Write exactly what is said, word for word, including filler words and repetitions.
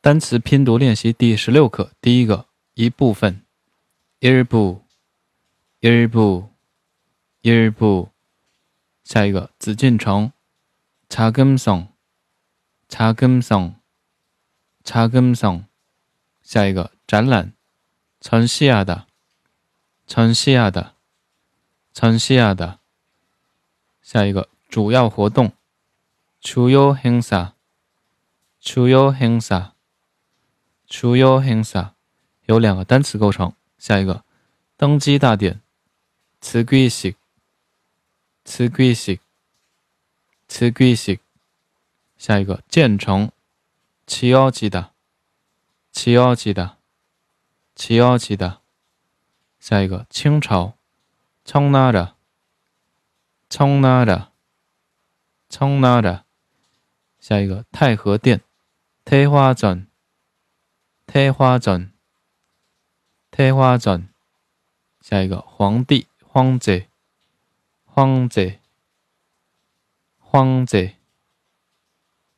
单词拼读练习第十六课，第一个一部分 일부 일부 일부 下一个紫禁城 자금성 자금성 자금성 下一个展览 전시하다 전시하다 전시하다 下一个主要活动 주요 행사 주요 행사 주요 행사 由两个单词构成。下一个登基大典 즉위식 즉위식 즉위식 下一个建成 지어지다 지어지다 지어지다 下一个清朝 청나라 청나라 청나라 下一个太和殿 태화전 태화전 태화전 下一个皇帝 황제 황제 황제